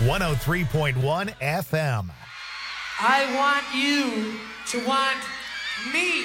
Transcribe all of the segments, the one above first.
103.1 FM. I want you to want me.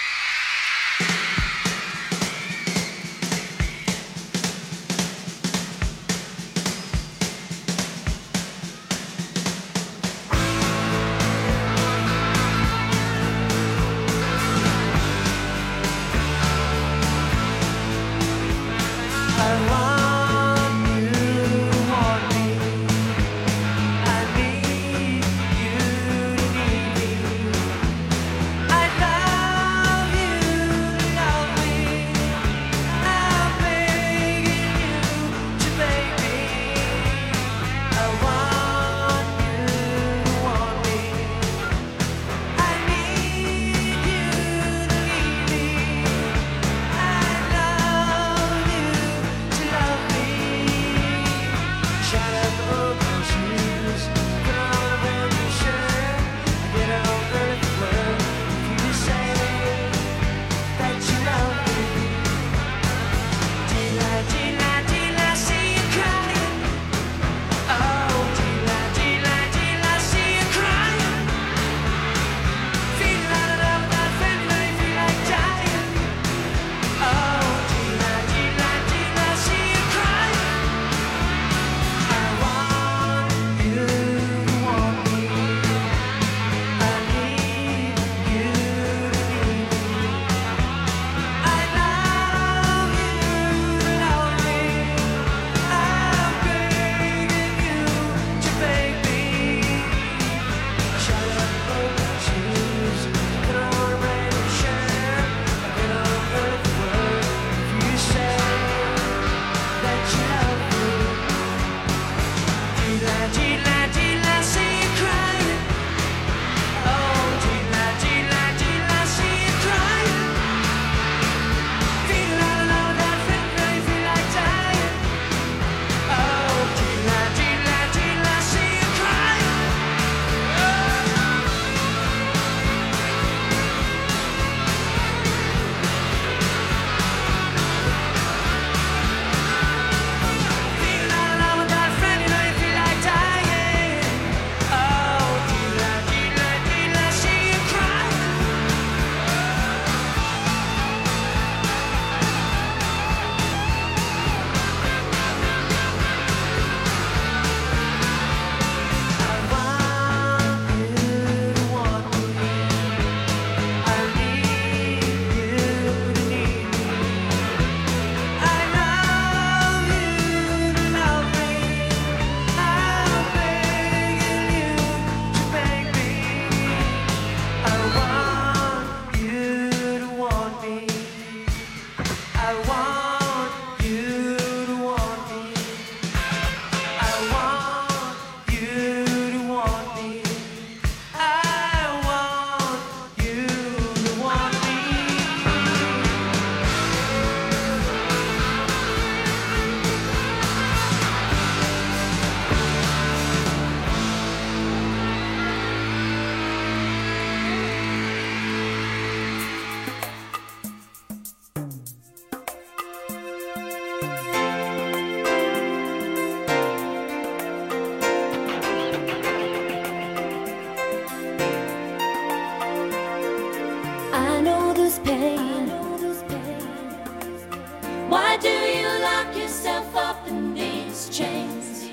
Why do you lock yourself up in these chains?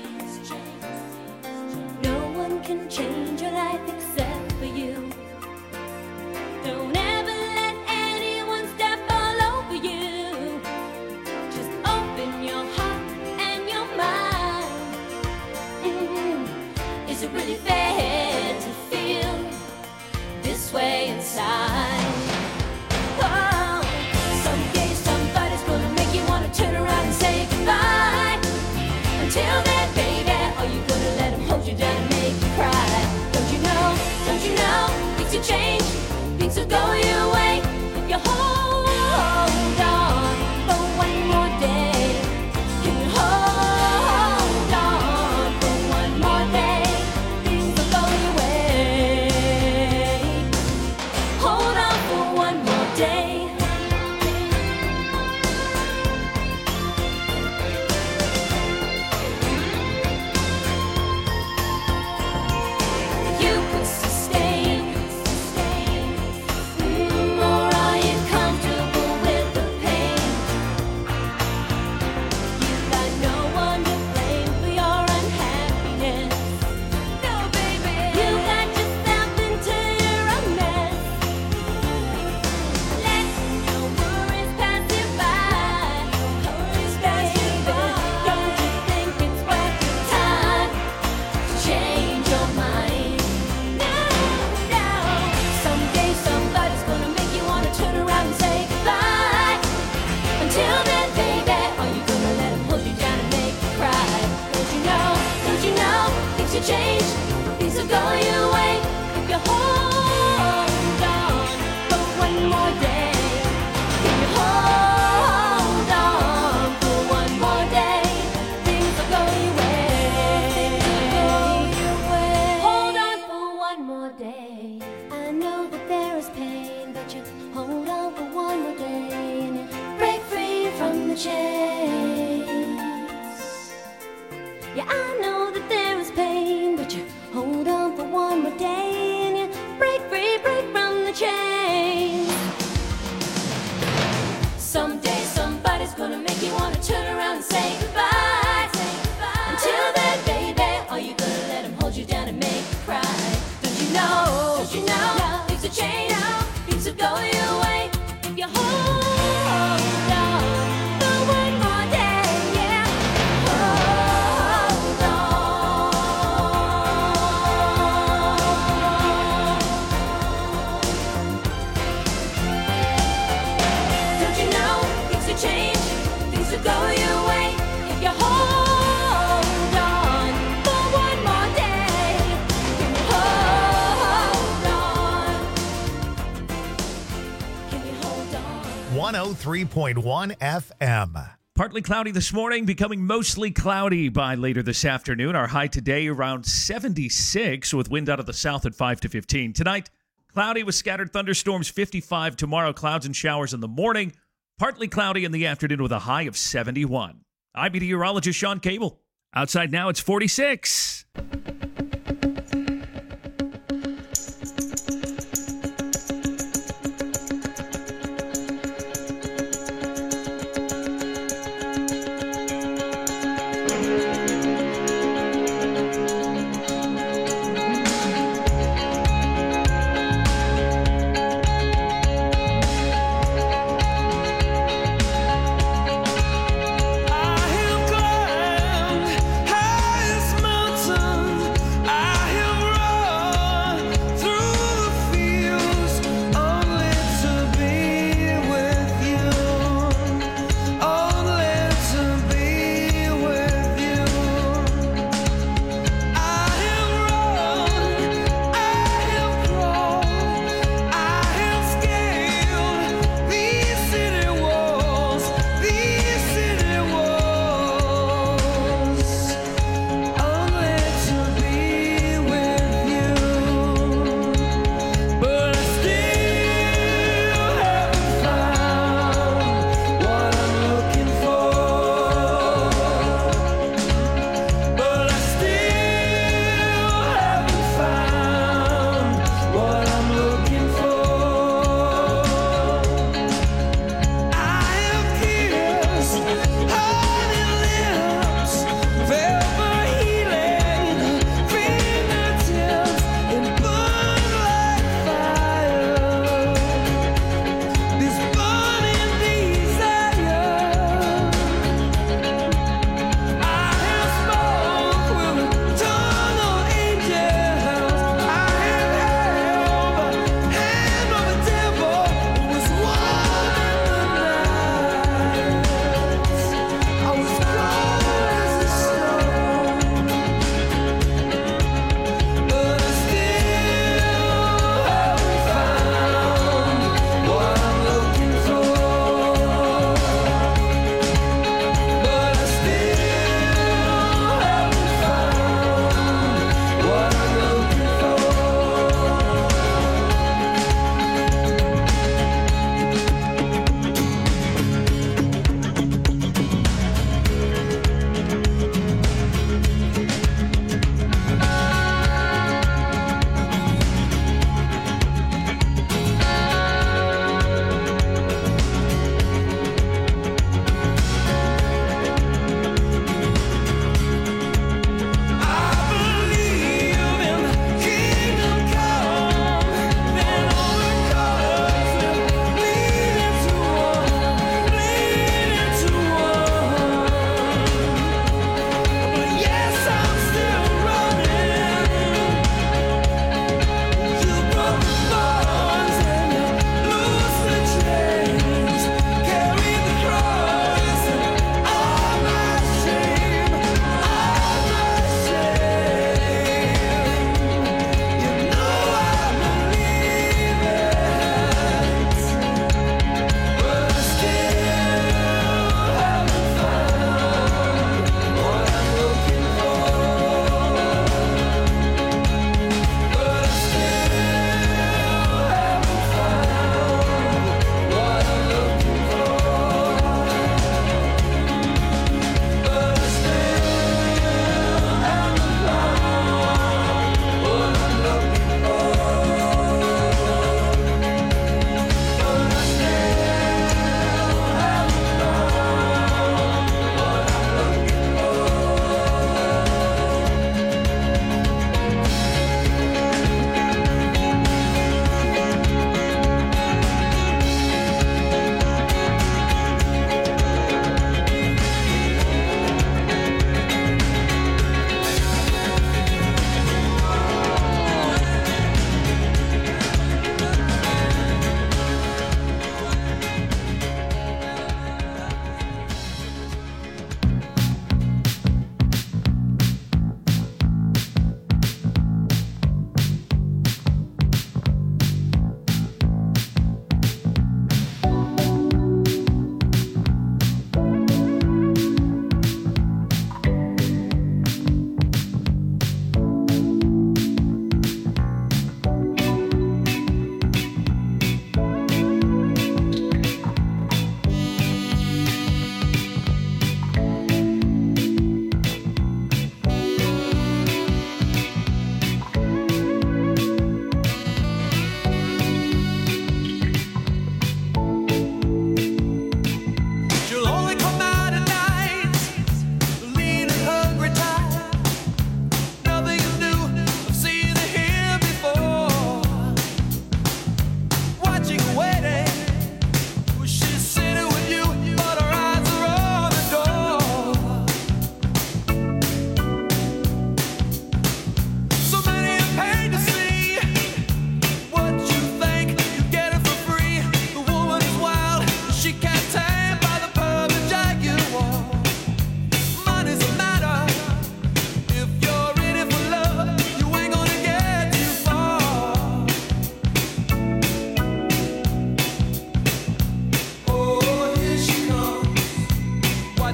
No one can change your life except for you. Don't ever let anyone step all over you. Just open your heart and your mind. Is it really fair to feel this way inside? Oh, someday somebody's gonna make you wanna turn around and say goodbye. Until then, chase. Yeah, I know that there is pain, but you hold on for one more day and you break free, break from the chains. Someday somebody's gonna make you wanna turn around and say goodbye. Until then, baby, are you gonna let him hold you down and make you cry? Don't you know things will change, things will go your way if you hold on for one more day, yeah. Hold on. Don't you know things will change, things will go your way if you hold on for one more day. Hold on. Can you hold on? 103.1 FM. Partly cloudy this morning, becoming mostly cloudy by later this afternoon. Our high today around 76 with wind out of the south at 5 to 15. Tonight, cloudy with scattered thunderstorms, 55. Tomorrow, clouds and showers in the morning. Partly cloudy in the afternoon with a high of 71. I'm meteorologist Sean Cable. Outside now, it's 46. I have climbed highest mountain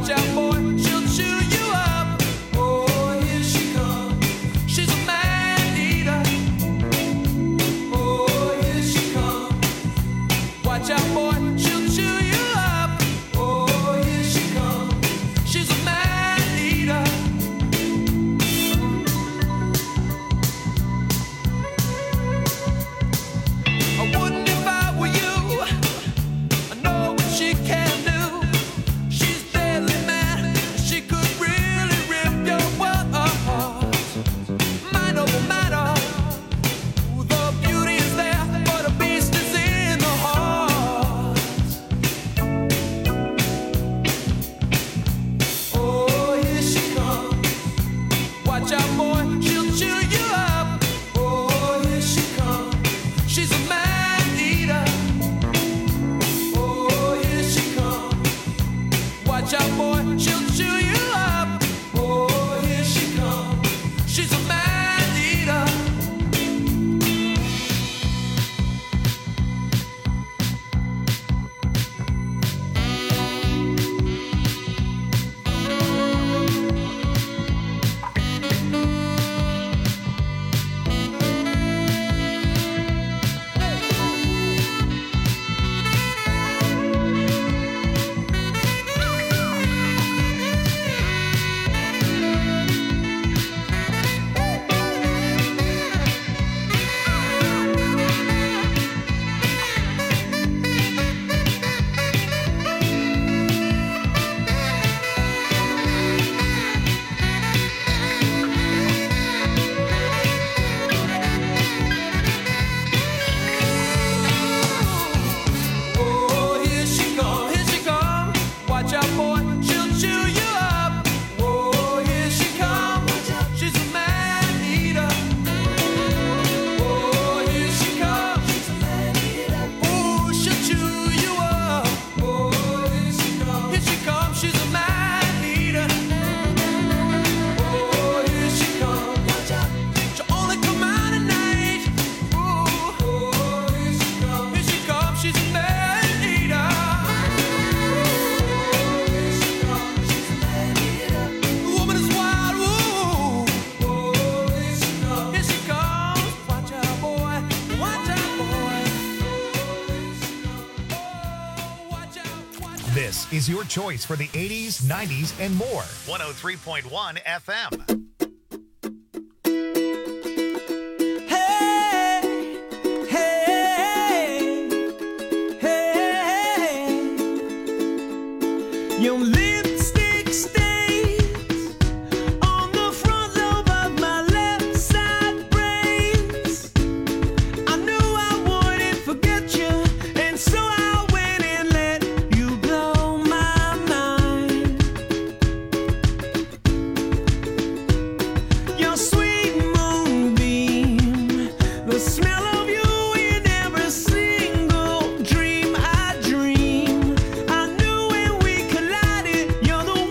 Watch out, boy, she'll chew you up. Oh, here she comes. She's a man eater. Oh, here she comes. Watch out, boy, she'll chew you up. Oh, here she comes. She's a man eater. I wouldn't if I were you. I know what she can do. She's deadly mad. She could really rip your world apart. Mind over matter. The beauty is there, but the beast is in the heart. Oh, here she comes. Watch out, boy, she'll chew you up. Oh, here she comes. She's a man eater. Oh, here she comes. Watch out, boy, she'll chew you up. Oh, here she comes. She's a man eater. Oh, here she comes, here she comes. Watch out, boy, she'll chew you up. Oh, here she comes. She's a man eater. Oh, here she comes. She's a man eater. Oh, she'll chew you up. Oh, here she comes. Here she comes. She's a man eater. Oh, here she comes. Watch out. She'll only come out at night. Oh, here she comes. Here she comes. She's a man eater. Oh, here she comes. She's a man eater. The woman is wild. Oh, here she comes. Here she comes. Watch out, boy. Watch out, boy. Oh, here she comes. Oh, watch out. Watch out. This is your choice for the 80s, 90s, and more. 103.1 FM. Hey, hey, hey. Your lipstick stains on the front lobe of my left side brains. I knew I wouldn't forget you, and so I went and let you blow my mind. Your sweet moonbeam, the smell of you in every single dream I dream. I knew when we collided, you're the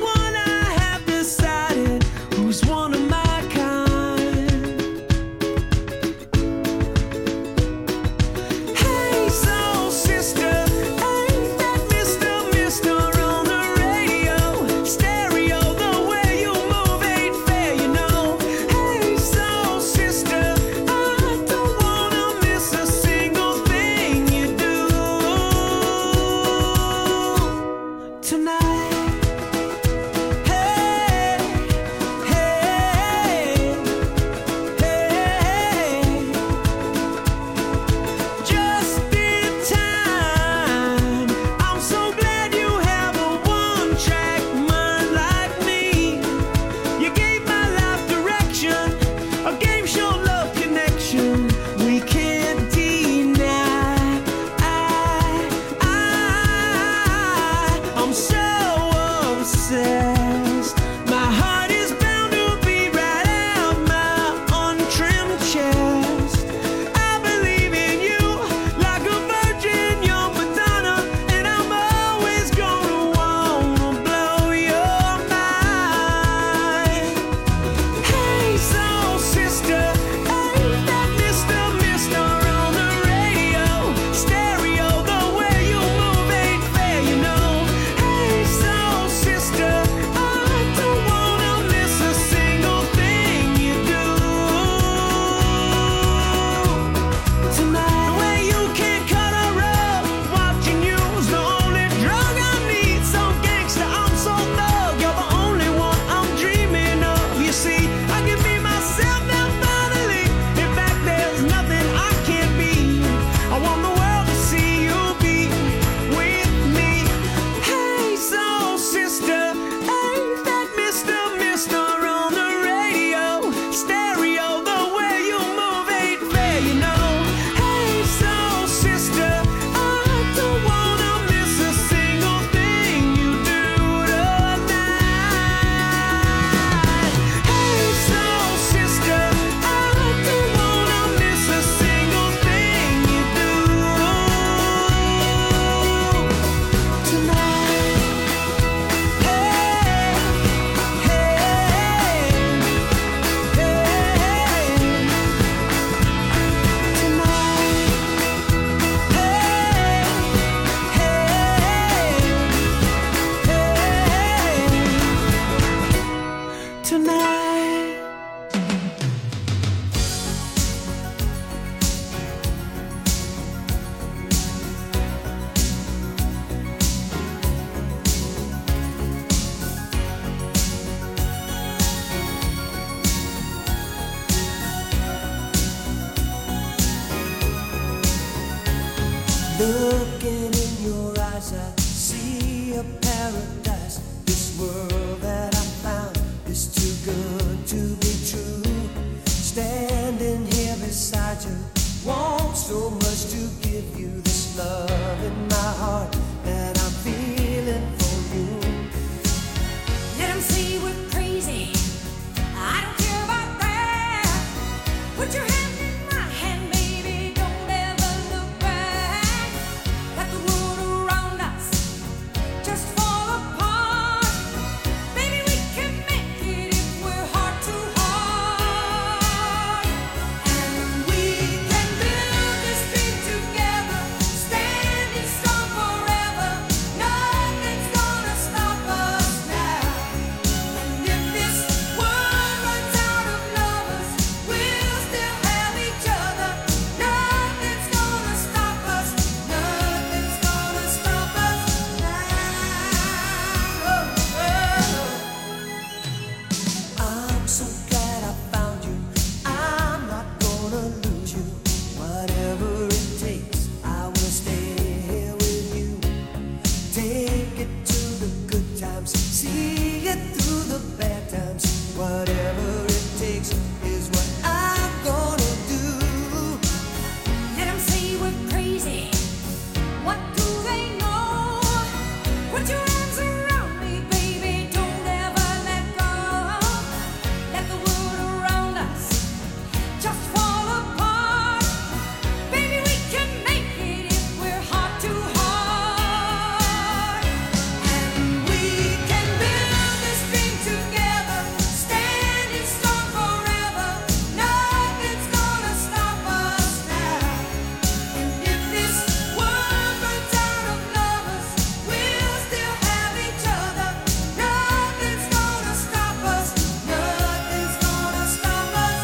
see it through the bad times. Whatever it takes is what I'm gonna do. Let 'em say we're crazy. What do they know? Put your arms around me, baby. Don't ever let go. Let the world around us just fall apart. Baby, we can make it if we're heart to heart. And we can build this dream together, standing strong forever. Nothing's gonna stop us now. And if this world runs out of lovers, we'll still have each other. Nothing's gonna stop us. Nothing's gonna stop us.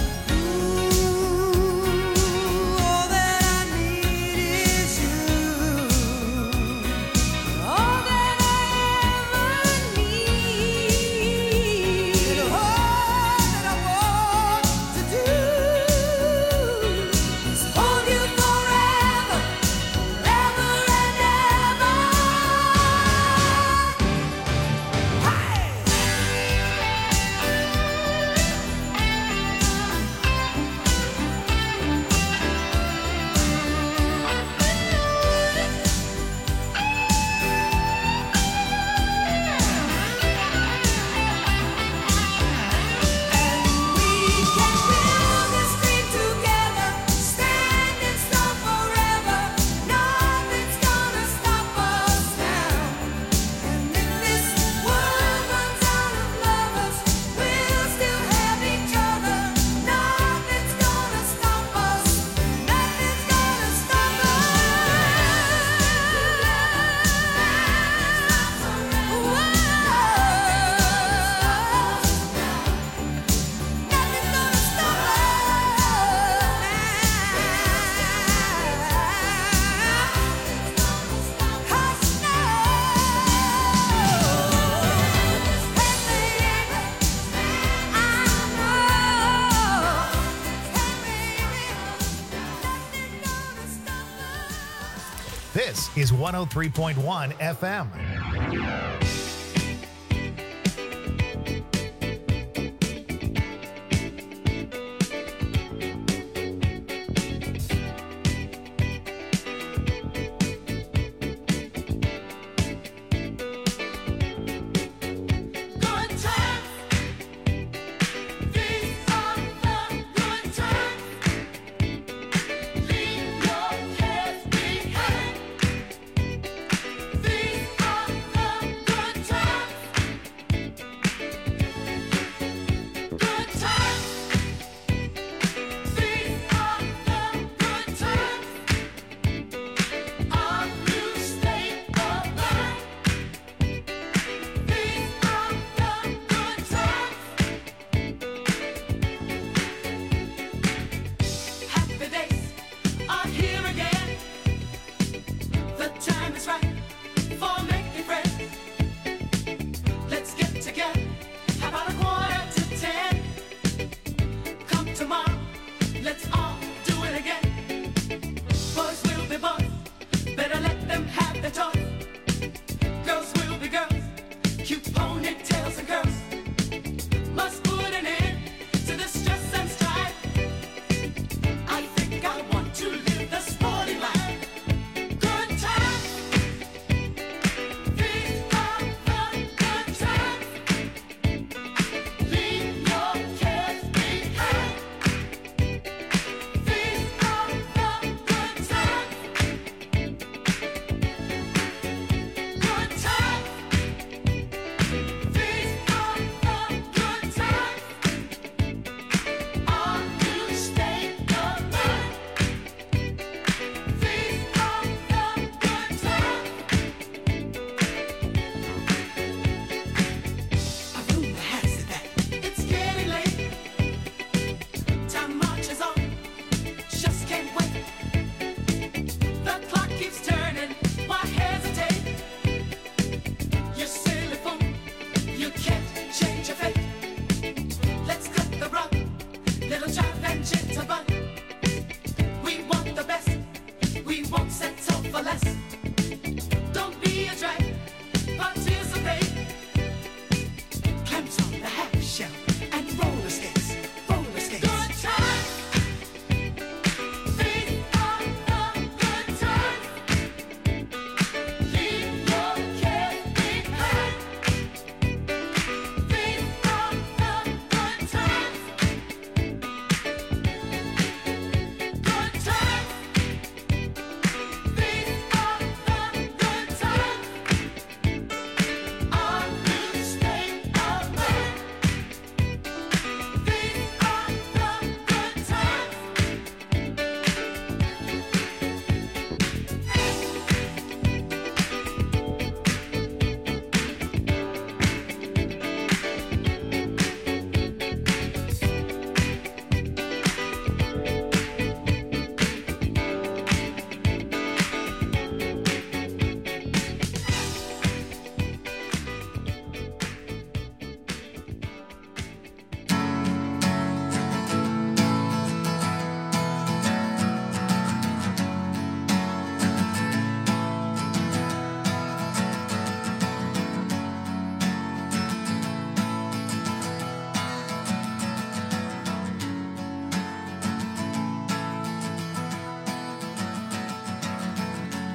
Ooh, all that I need is you. All that I ever need, and all that I want to do is hold you forever, forever and ever. Hey! And we can build this dream together, standing strong forever. Nothing's gonna stop us now. And if this world runs out of lovers, we'll still have each other. Nothing's gonna stop us. Nothing's gonna stop us. Nothing's gonna stop This is 103.1 FM. Good times, these are the good times. Leave your cares behind. These are the good times. Good times, these are the good times. Our new state of mind. These are the good times. Happy days are here again. The time is right for making friends. Let's get together. How about a 9:45? Come tomorrow, let's all do it again. Boys will be boys, better let them have their toys. Girls will be girls, cute ponytails and curls. Must put an end to the stress and strife. I think I want to live the sporty life. Good times, these are the good times. Leave your cares behind. These are the good times. Good times, these are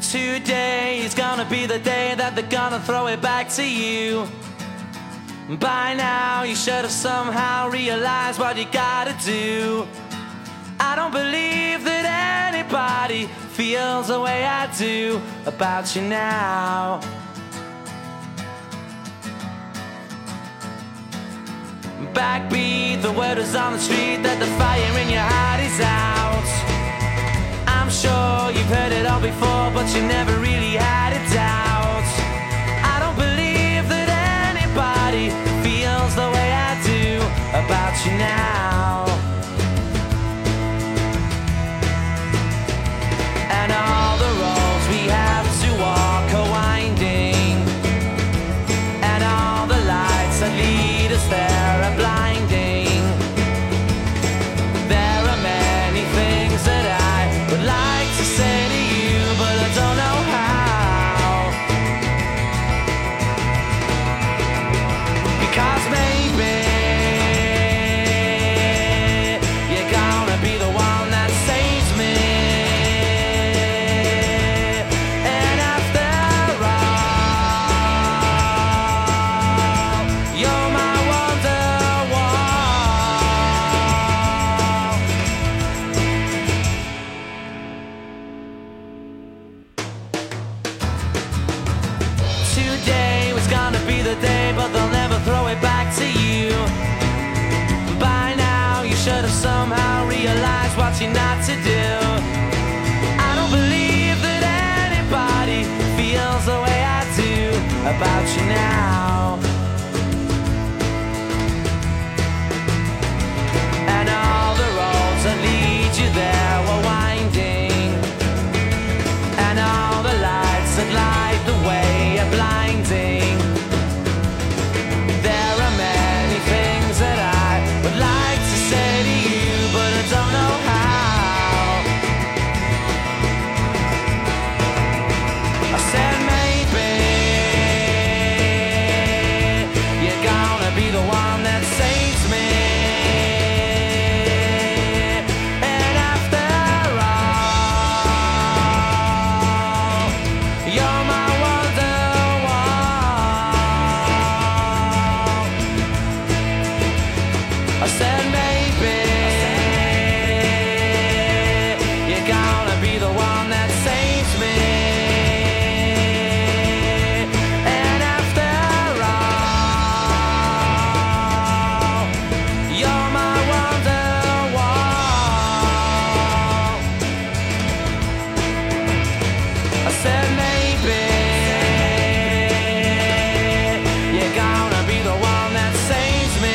Today is gonna be the day that they're gonna throw it back to you. By now you should have somehow realized what you gotta do. I don't believe that anybody feels the way I do about you now. Backbeat, the word is on the street that the fire in your heart is out. I'm sure you've heard it all before, but you never really had a doubt. I don't believe that anybody feels the way I do about you now. And all the roads we have to walk are winding, and all the lights that lead us there are blinding. There are many things that I would like to say to you, but I don't know how. Because maybe you're gonna be the one that saves me. And after all, you're my Today was gonna be the day, but they'll never throw it back to you. By now you should have somehow realized what you're not to do. I don't believe that anybody feels the way I do about you now. And all the roads that lead you there were winding, and all the lights that light the way are blinding. There are many things that I would like to say to you, but I don't know how. I said maybe you're gonna be the one that saves me. And after all, you're my I said maybe you're gonna be the one that saves me. And after all, you're my Wonderwall. I said maybe you're gonna be the one that saves me.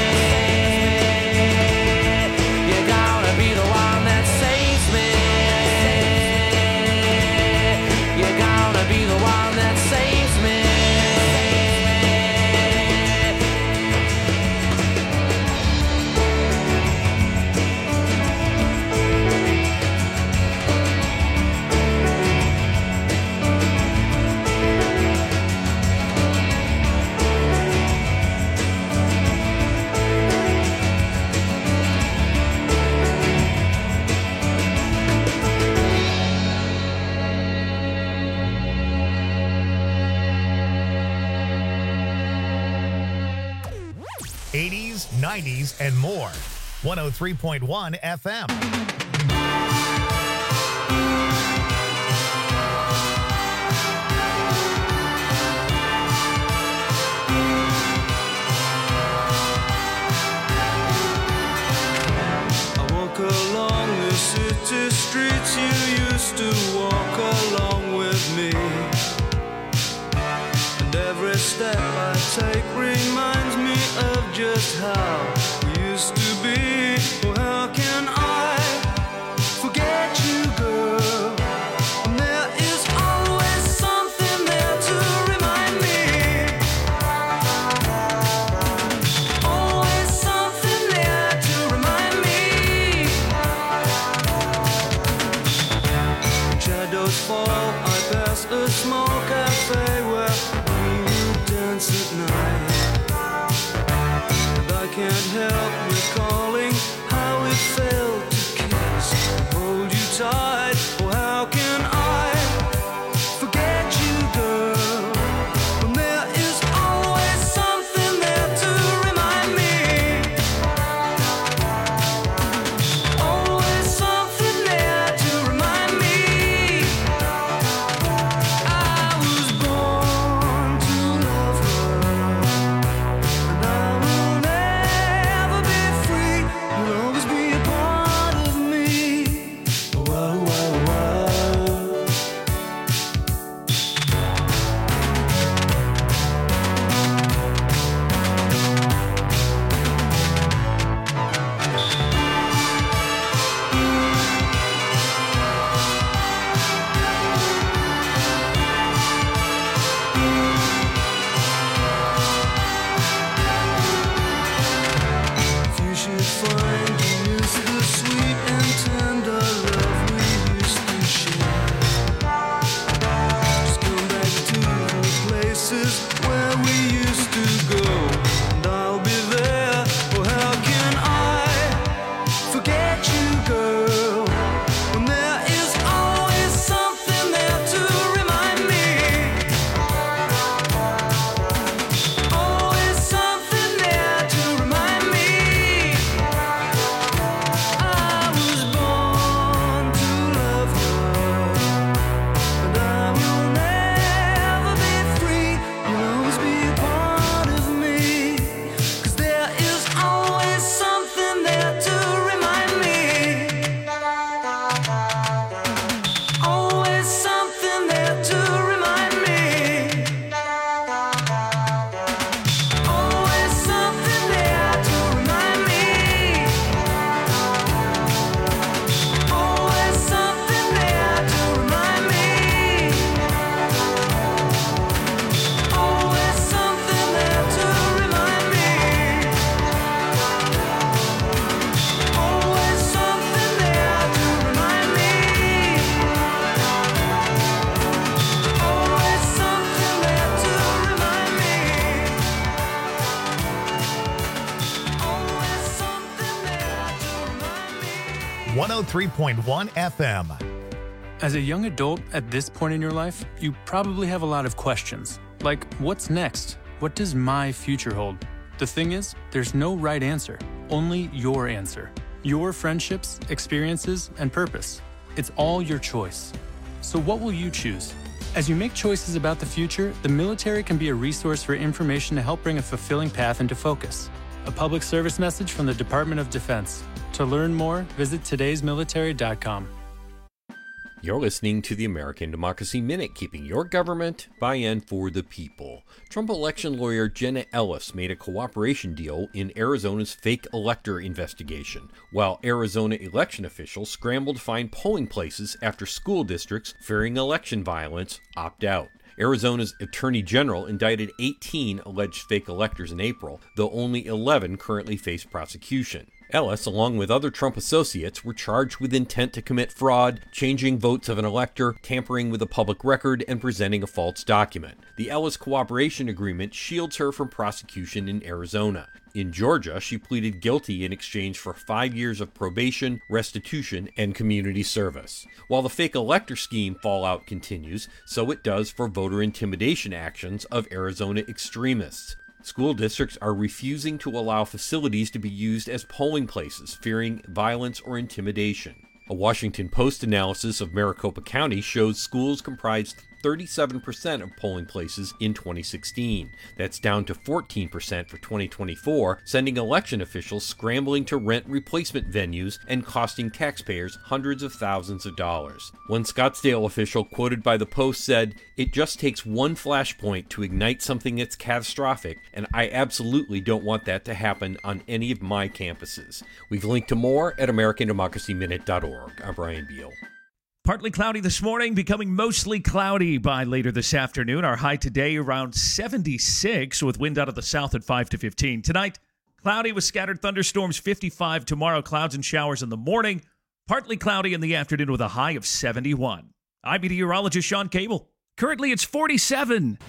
'80s, '90s, and more. 103.1 FM. I walk along the city streets you used to walk along with me. And every step I take reminds me of just how we used to be. Oh, how can I forget you, girl? And there is always something there to remind me. Always something there to remind me. Shadows fall, I pass a small cafe where we would dance at night. And I can't help recalling 103.1 FM. As a young adult at this point in your life, you probably have a lot of questions. Like, what's next? What does my future hold? The thing is, there's no right answer, only your answer. Your friendships, experiences, and purpose. It's all your choice. So what will you choose? As you make choices about the future, the military can be a resource for information to help bring a fulfilling path into focus. A public service message from the Department of Defense. To learn more, visit todaysmilitary.com. You're listening to the American Democracy Minute, keeping your government by and for the people. Trump election lawyer Jenna Ellis made a cooperation deal in Arizona's fake elector investigation, while Arizona election officials scrambled to find polling places after school districts fearing election violence opt out. Arizona's Attorney General indicted 18 alleged fake electors in April, though only 11 currently face prosecution. Ellis, along with other Trump associates, were charged with intent to commit fraud, changing votes of an elector, tampering with a public record, and presenting a false document. The Ellis cooperation agreement shields her from prosecution in Arizona. In Georgia, she pleaded guilty in exchange for 5 years of probation, restitution, and community service. While the fake elector scheme fallout continues, so it does for voter intimidation actions of Arizona extremists. School districts are refusing to allow facilities to be used as polling places, fearing violence or intimidation. A Washington Post analysis of Maricopa County shows schools comprised 37% of polling places in 2016. That's down to 14% for 2024, sending election officials scrambling to rent replacement venues and costing taxpayers hundreds of thousands of dollars. One Scottsdale official quoted by the Post said, "It just takes one flashpoint to ignite something that's catastrophic, and I absolutely don't want that to happen on any of my campuses." We've linked to more at AmericanDemocracyMinute.org. I'm Brian Beal. Partly cloudy this morning, becoming mostly cloudy by later this afternoon. Our high today around 76 with wind out of the south at 5 to 15. Tonight, cloudy with scattered thunderstorms, 55. Tomorrow, clouds and showers in the morning. Partly cloudy in the afternoon with a high of 71. I'm meteorologist Sean Cable. Currently, it's 47.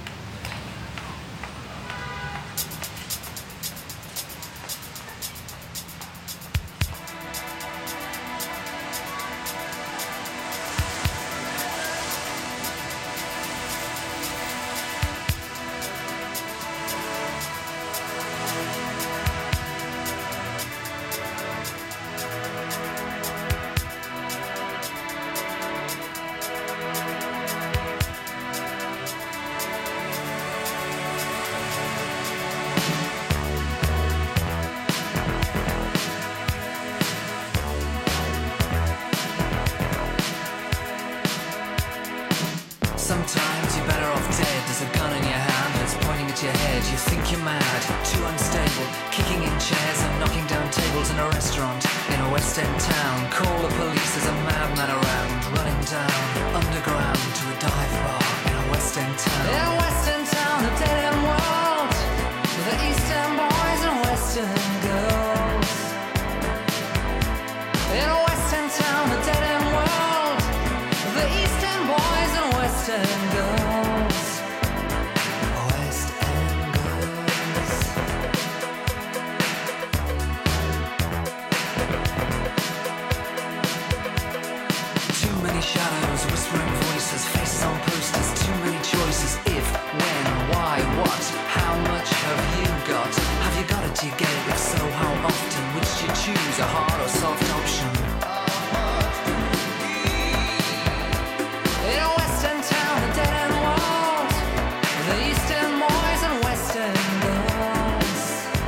Sometimes you're better off dead. There's a gun in your hand that's pointing at your head. You think you're mad, too unstable, kicking in chairs and knocking down tables in a restaurant in a West End town. Call the police, there's a madman around, running down underground to a dive bar in a West End town. In a West End town, a dead end world, the East End boys and West End girls. In a West End town, a dead end world, the East End boys and West End girls. West End girls. Too many shadows, whispering voices, faces on posters, too many choices. If, when, why, what, how much have you got? Have you got it, do you get it? If so, how often? Which do you choose, a hard or soft option? In a West End town, a dead end world, the East End boys and West End girls.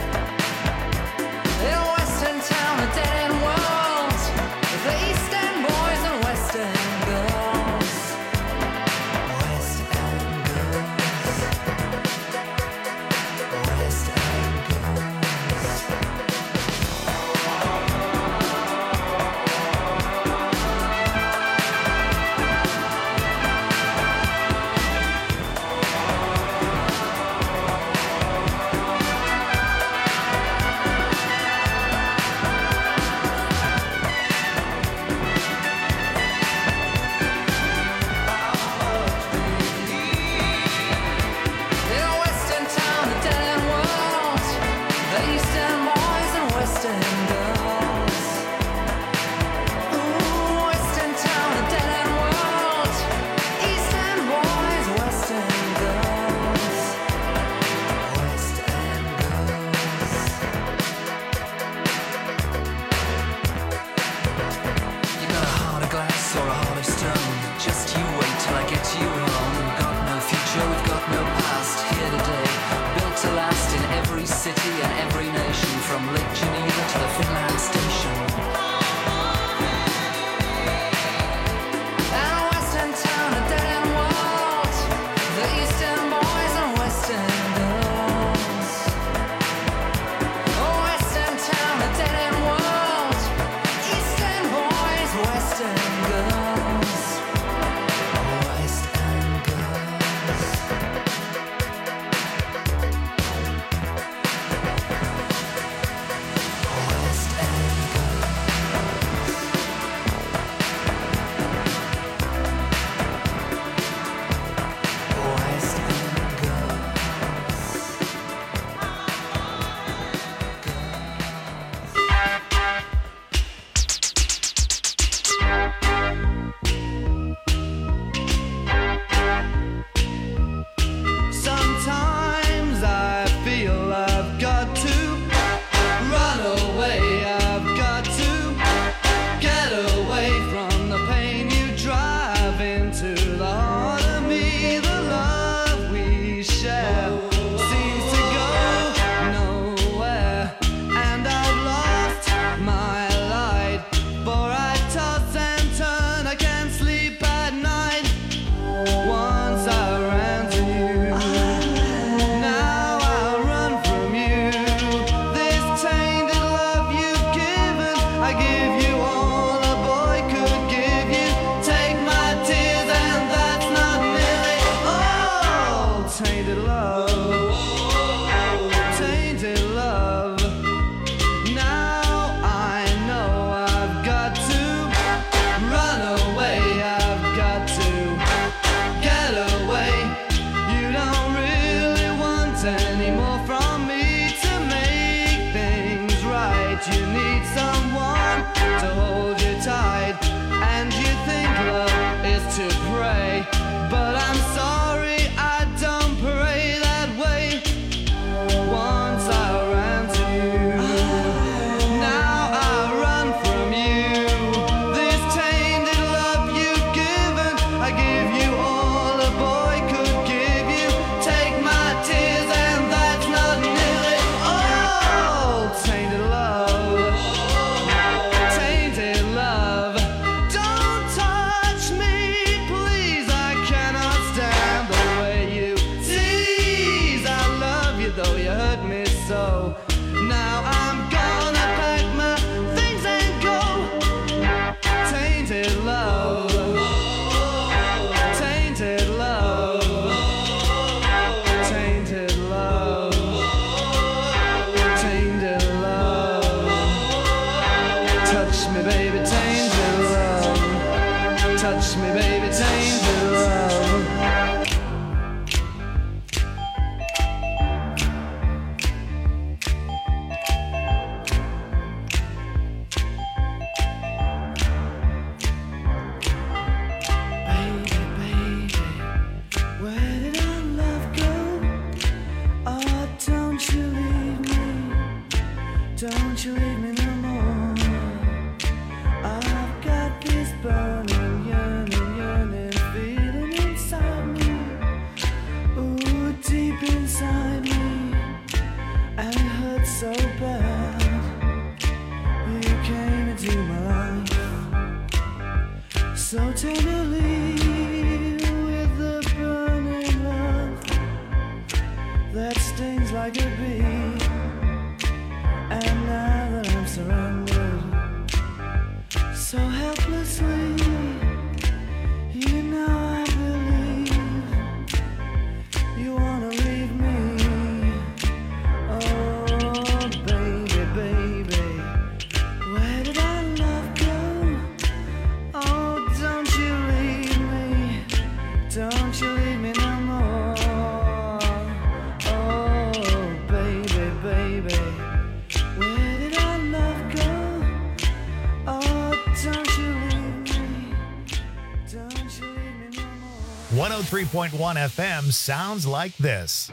In a West End town, a dead end world, the East End boys and West End girls. West End girls. West End girls. to last in every city and every nation, from Lake Geneva to the Finland station. And a western town, a dead-end world, the eastern boys and western girls. A western town, a dead-end world, eastern boys, western girls. Western girls. Sometimes I feel I've got to run away. I've got to get away from the pain you drive into the heart of me. The love we share seems to go nowhere, and I've lost my light. For I toss and turn, I can't sleep at night. Once I ran to you, now I run from you. This tainted love you've given, I give you all a boy could give you. Take my tears and that's not nearly all. Tainted love, tainted love. Now I know I've got to run away. I've got to get away. You don't really want any more from me to make things right. You need someone to hold you tight, and you think love is to pray. But I'm sorry, I don't pray that way. Once I ran to you, now I run from you. This tainted love you've given, I give you all a boy could give you. Take my tears and that's not nearly all. Tainted love, tainted love. Don't touch me, please. I cannot stand the way you tease. I love you though you hurt me so. Now I'm gonna pack my things and go. Tainted love, tainted love, tainted love, tainted love. Touch me, baby, tainted love. Touch me, baby, tainted love. Baby, baby, where did our love go? Oh, don't you leave me. Don't you leave me no more. I've got this burning, yearning feeling inside me. Ooh, deep inside me. And it hurts so bad. You came into my life so tenderly, with the burning love that stings like a bee. And now that I'm surrounded so helplessly, you know I believe you wanna leave me. Oh, baby, baby, where did our love go? Oh, don't you leave me. Don't you leave me no more. Oh, baby, baby, where did our love go? Oh, don't you leave me. Don't you leave me no more. 103.1 FM sounds like this.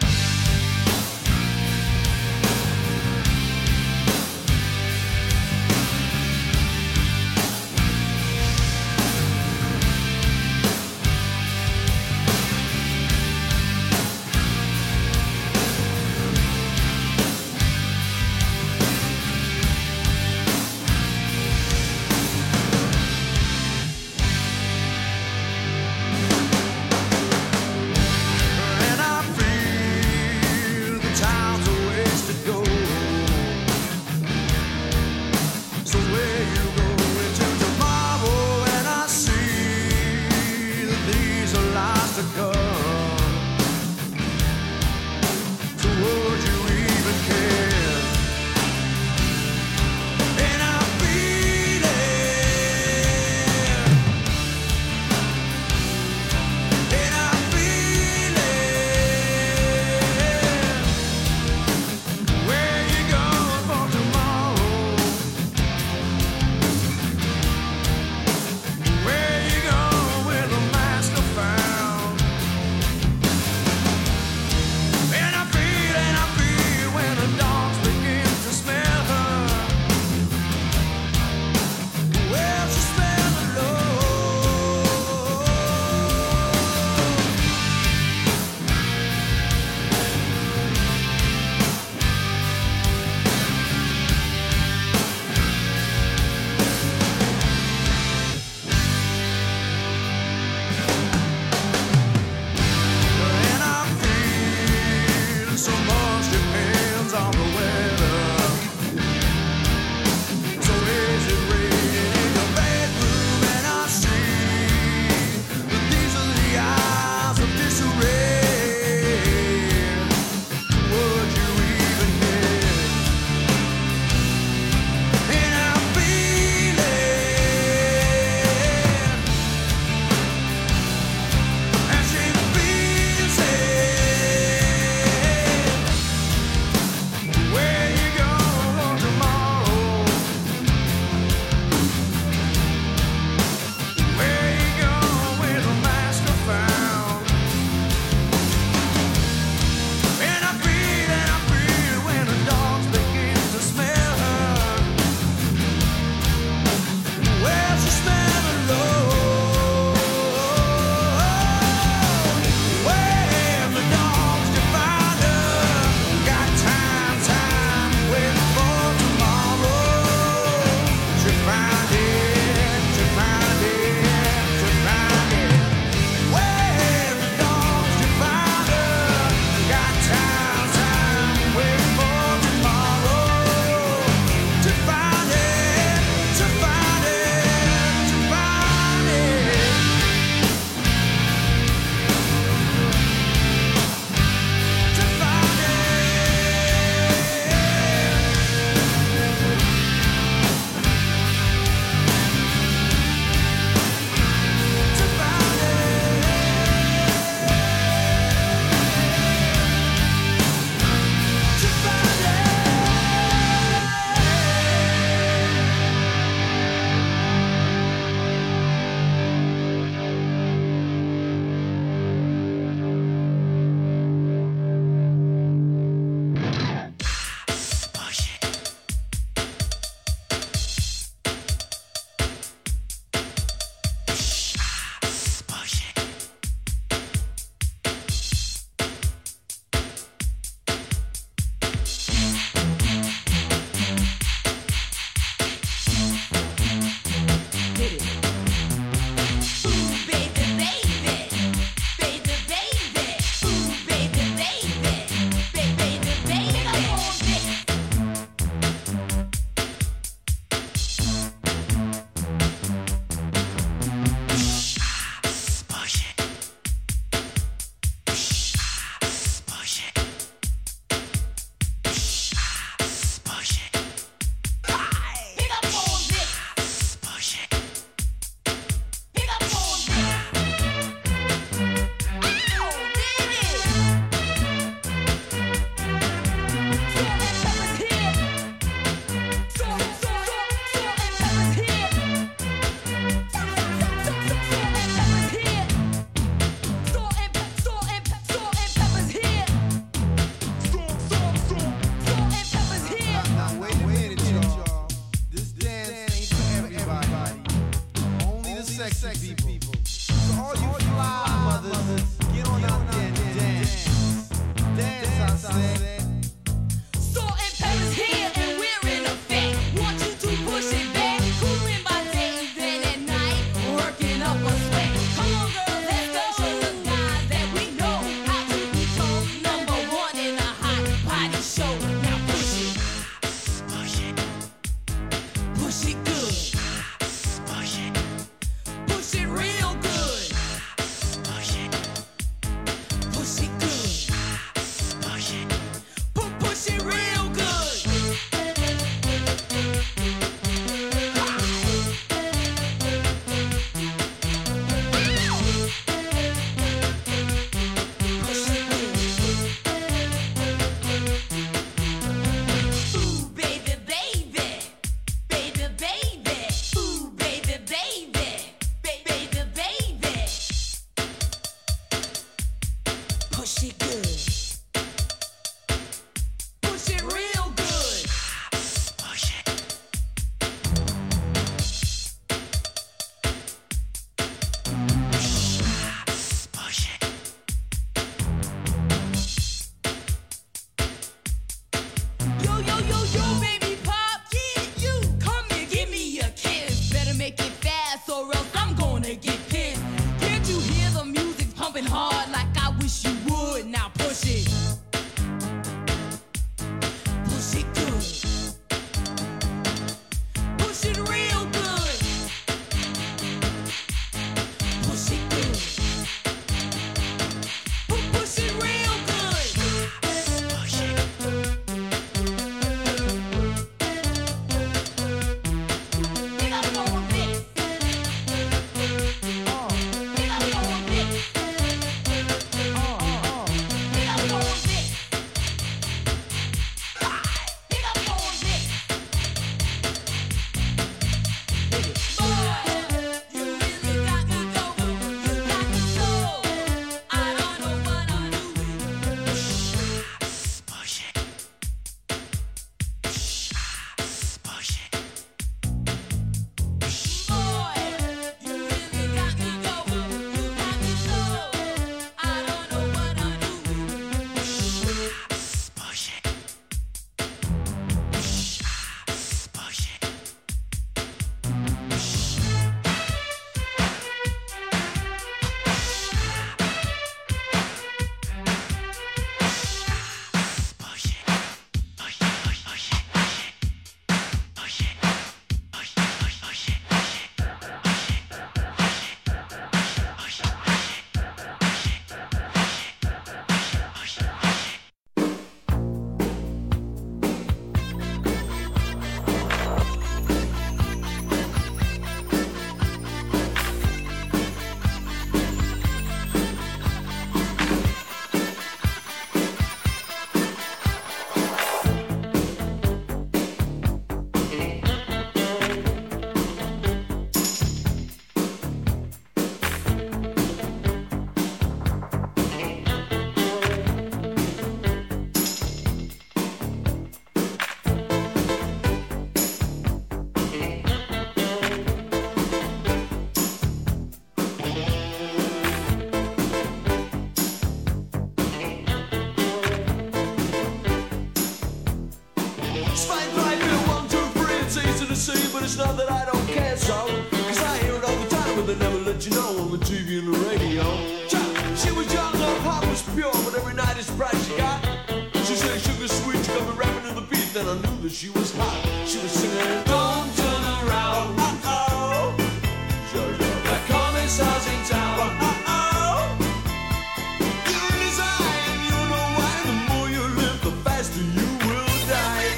Spine drive, bill 1, 2, 3, it's easy to see, but it's not that I don't care so. Cause I hear it all the time, but they never let you know on the TV and the radio. She was young, her heart was pure, but every night it's bright she got. She said sugar sweet, she got me rapping to the beat, then I knew that she was hot. She was singing, don't turn around, uh-oh. That commissar's in town, uh-oh. You're in his eye, and you know why. The more you live, the faster you will die.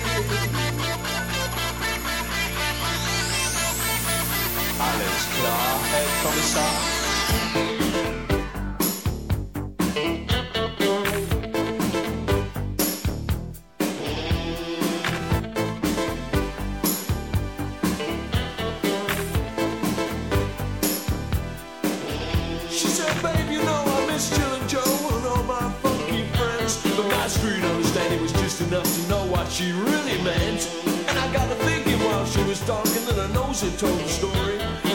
Alles klar, Herr Kommissar. She said, babe, you know I miss Jill and Joe and all my funky friends. But my street understanding was just enough to know what she really meant. And I got to thinking while she was talking that her nose had told the story.